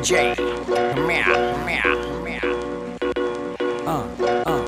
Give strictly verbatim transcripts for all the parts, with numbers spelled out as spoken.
J. Meow, meow, meow. Uh, uh,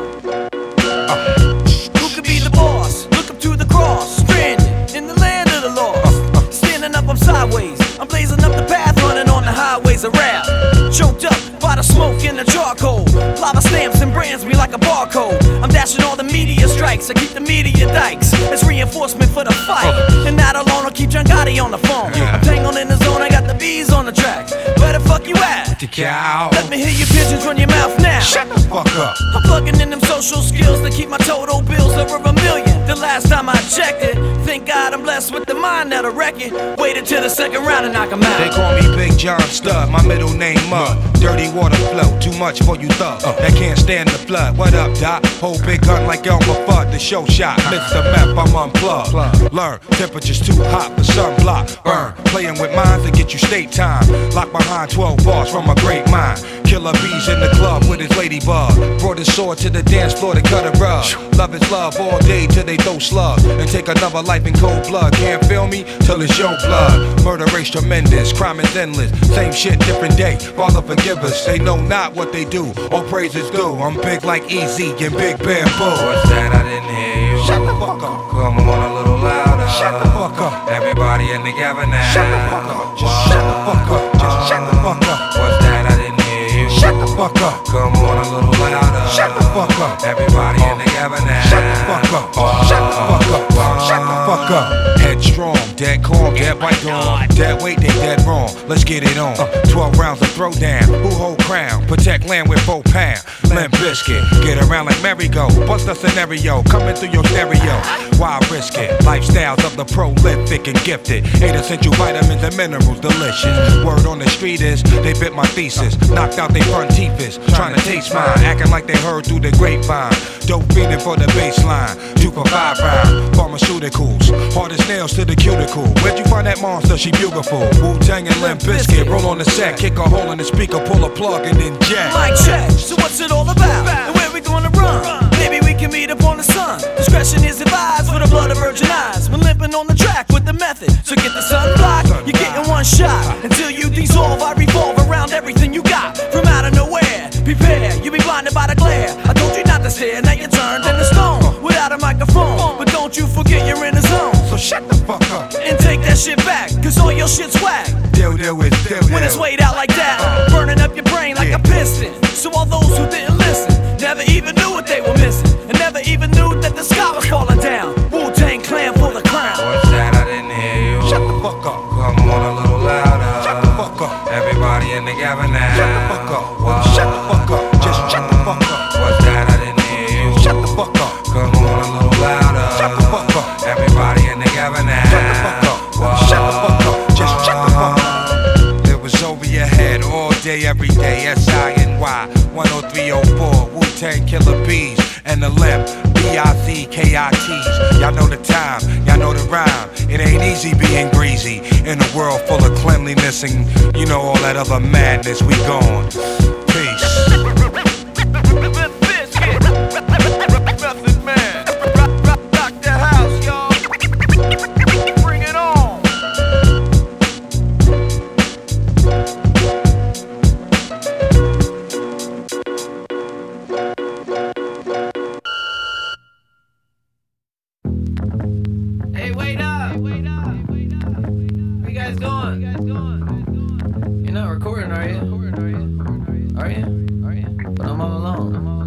uh. Who could be the boss? Look up to the cross. Stranded in the land of the lost. Standing up, I'm sideways. I'm blazing up the path, running on the highways of rap. Choked up by the smoke and the charcoal. Lava stamps and brands me like a barcode. I'm dashing all the media strikes. I keep the media dikes. It's reinforcement for the fight. And that alone, I'll keep John Gotti on the phone. I'm tangled in the zone, I got the bees on the track. Where the fuck you at? The cow. Let me hear your pigeons run your mouth now. Shut the fuck up. I'm plugging in them social skills to keep my total bills over a million. The last time I checked it, thank God I'm blessed with the mind that'll wreck it. Waited till the second round and knock 'em out. They call me Big John Stud, my middle name Mud. Dirty water flow, too much for you thug. Uh. That can't stand the flood. What up, Doc? Hold big gun like Elmer Fudd, the show shot. Mister Meth, I'm unplugged. Learn, temperature's too hot for sunblock. Burn, playing with minds to get you state time. Locked behind twelve bars from a great mind. Killer bees in the club with his ladybug. Brought his sword to the dance floor to cut a rug. Love is love all day till they throw slugs. And take another life in cold blood. Can't feel me till it's your blood. Murder rate's tremendous, crime is endless. Same shit, different day. Father forgive us, they know not what they do. All praises due. I'm big like Easy and Big Bamboo. What's that? I didn't hear you. Shut the fuck up. Come on a little louder. Shut the fuck up. Everybody in together now. Shut the fuck up. Just shut the fuck up. Just shut the fuck up. What's that? I didn't hear you. Shut the fuck up. Come on a little louder. Shut the fuck up. Everybody in together now. Shut the fuck up. Shut the fuck up. Shut the fuck up. Headstrong, dead calm, dead right on. Dead weight, they dead wrong. Let's get it on. Twelve rounds of throwdown. Who hold crown? Protect land with four pound. Limp Biscuit. Get around like merry-go. Bust a scenario. Coming through your stereo. Why risk it? Lifestyles of the prolific and gifted. Eight essential vitamins and minerals, delicious. Word on the street is they bit my thesis. Knocked out they front teeth is trying to taste mine. Acting like they heard through the grapevine. Dope feeding for the baseline. Two for five round. Pharmaceuticals. Hard as nails to the cuticle. Where'd you find that monster? She beautiful. Wu-Tang and Limp Bizkit. Roll on the set. Kick a hole in the speaker. Pull a plug and then jack. Mic check. So what's it all about? And where we gonna run? Maybe we can meet up on the sun. Discretion is advised for the blood of virgin eyes. We're limping on the track with the method. So get the sun block. You're getting one shot. Until you dissolve, I revolve around everything you got. From out of nowhere, prepare. You be blinded by the glare. I told you not to stare. Now you're turned into stone without a microphone. But don't you forget you're in the zone. So shut the fuck up and take that shit back. Cause all your shit's whack. Deal, deal with, deal, when it's weighed out like that, burning up your brain like a piston. So all those who didn't listen never even knew what they were missing, and never even knew that the sky was falling down. Wu-Tang Clan for the crown. What's that? I didn't hear you. Shut the fuck up. Come on a little louder. Shut the fuck up. Everybody in together now. Shut the fuck up. Shut the fuck up. Just shut the fuck up. What's that? I didn't hear you. Shut the fuck up. Come on a little louder. Shut the fuck up. Everybody in together now. Shut the fuck up. Shut the fuck up. Just shut the fuck up. It was over your head all day, every day. S I N Y one oh three oh four. Wu-Tang Killer Bees and the Limp. B I C K I Ts. Y'all know the time, y'all know the rhyme. It ain't easy being greasy in a world full of cleanliness and you know all that other madness. We gone. Peace. Hey, wait up! Wait up! Wait up! Where you guys going? You're not recording, are you? Are you? Are you? But I'm all alone.